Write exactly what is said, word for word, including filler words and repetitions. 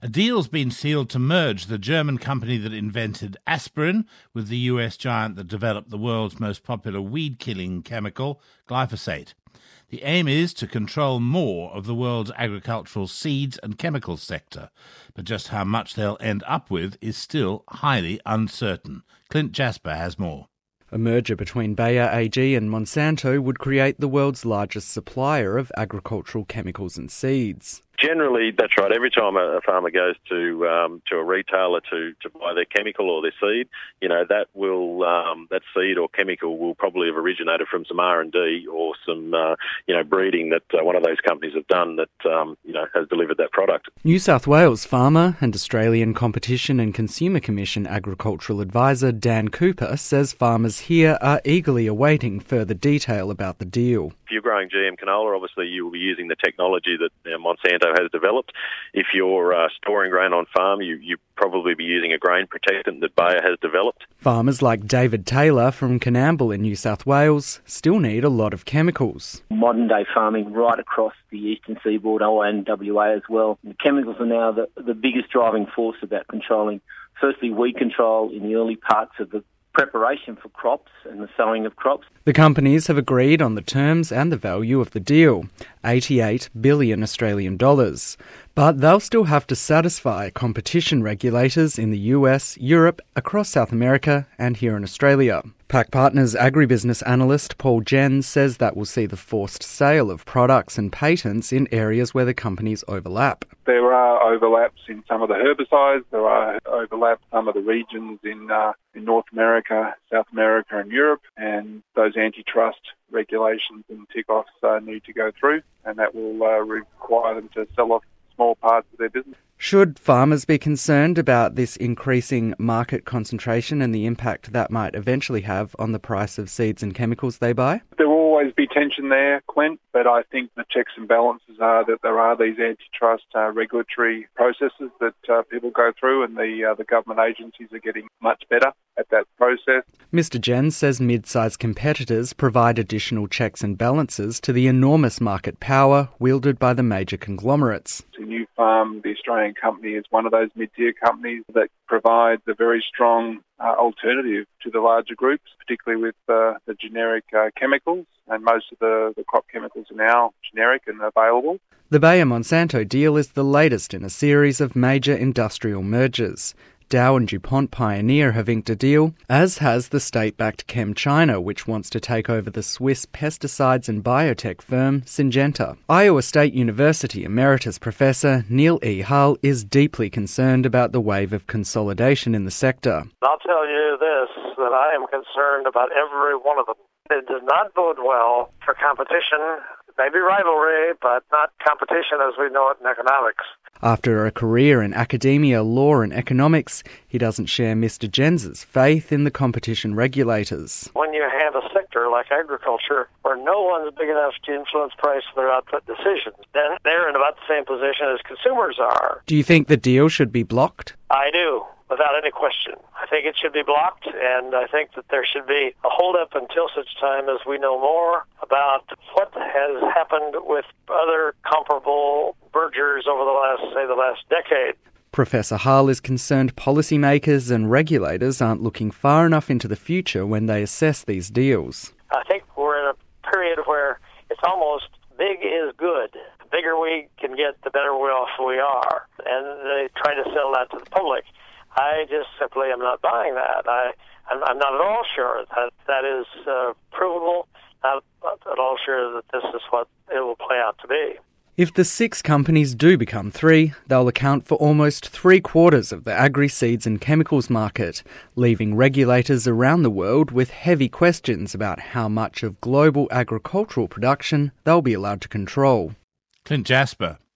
A deal's been sealed to merge the German company that invented aspirin with the U S giant that developed the world's most popular weed-killing chemical, glyphosate. The aim is to control more of the world's agricultural seeds and chemicals sector, but just how much they'll end up with is still highly uncertain. Clint Jasper has more. A merger between Bayer A G and Monsanto would create the world's largest supplier of agricultural chemicals and seeds. Generally, that's right. Every time a, a farmer goes to um, to a retailer to, to buy their chemical or their seed, you know, that will um, that seed or chemical will probably have originated from some R and D or some uh, you know breeding that uh, one of those companies have done that um, you know has delivered that product. New South Wales farmer and Australian Competition and Consumer Commission agricultural advisor Dan Cooper says farmers here are eagerly awaiting further detail about the deal. If you're growing G M canola, obviously you will be using the technology that you know, Monsanto has developed. If you're uh, storing grain on farm, you you probably be using a grain protectant that Bayer has developed. Farmers like David Taylor from Coonamble in New South Wales still need a lot of chemicals. Modern day farming right across the eastern seaboard and W A as well. The chemicals are now the, the biggest driving force about controlling, firstly, weed control in the early parts of the preparation for crops and the sowing of crops. The companies have agreed on the terms and the value of the deal, eighty-eight billion Australian dollars. But they'll still have to satisfy competition regulators in the U S, Europe, across South America and here in Australia. Pac Partners agribusiness analyst Paul Jens says that will see the forced sale of products and patents in areas where the companies overlap. There are overlaps in some of the herbicides, there are overlaps in some of the regions in, uh, in North America, South America and Europe, and those antitrust regulations and tick-offs uh, need to go through, and that will uh, require them to sell off small parts of their business. Should farmers be concerned about this increasing market concentration and the impact that might eventually have on the price of seeds and chemicals they buy? There will always be tension there, Clint, but I think the checks and balances are that there are these antitrust uh, regulatory processes that uh, people go through, and the uh, the government agencies are getting much better at that process. Mister Jens says mid-sized competitors provide additional checks and balances to the enormous market power wielded by the major conglomerates. New Farm, the Australian company, is one of those mid-tier companies that provides a very strong uh, alternative to the larger groups, particularly with uh, the generic uh, chemicals, and most of the, the crop chemicals are now generic and available. The Bayer-Monsanto deal is the latest in a series of major industrial mergers. Dow and DuPont Pioneer have inked a deal, as has the state-backed ChemChina, which wants to take over the Swiss pesticides and biotech firm Syngenta. Iowa State University Emeritus Professor Neil E. Hull is deeply concerned about the wave of consolidation in the sector. I'll tell you this, that I am concerned about every one of them. It does not bode well for competition, maybe rivalry, but not competition as we know it in economics. After a career in academia, law and economics, he doesn't share Mister Jens's faith in the competition regulators. When you have a sector like agriculture where no one's big enough to influence price of their output decisions, then they're in about the same position as consumers are. Do you think the deal should be blocked? I do, without any question. I think it should be blocked, and I think that there should be a hold-up until such time as we know more about what has happened with other comparable mergers over the last, say, the last decade. Professor Hull is concerned policymakers and regulators aren't looking far enough into the future when they assess these deals. I think we're in a period where it's almost big is good. The bigger we can get, the better off we are. And they try to sell that to the public. I just simply am not buying that. I, I'm, I'm not at all sure that that is uh, provable. Not at all sure that this is what it will play out to be. If the six companies do become three, they'll account for almost three quarters of the agri-seeds and chemicals market, leaving regulators around the world with heavy questions about how much of global agricultural production they'll be allowed to control. Clint Jasper.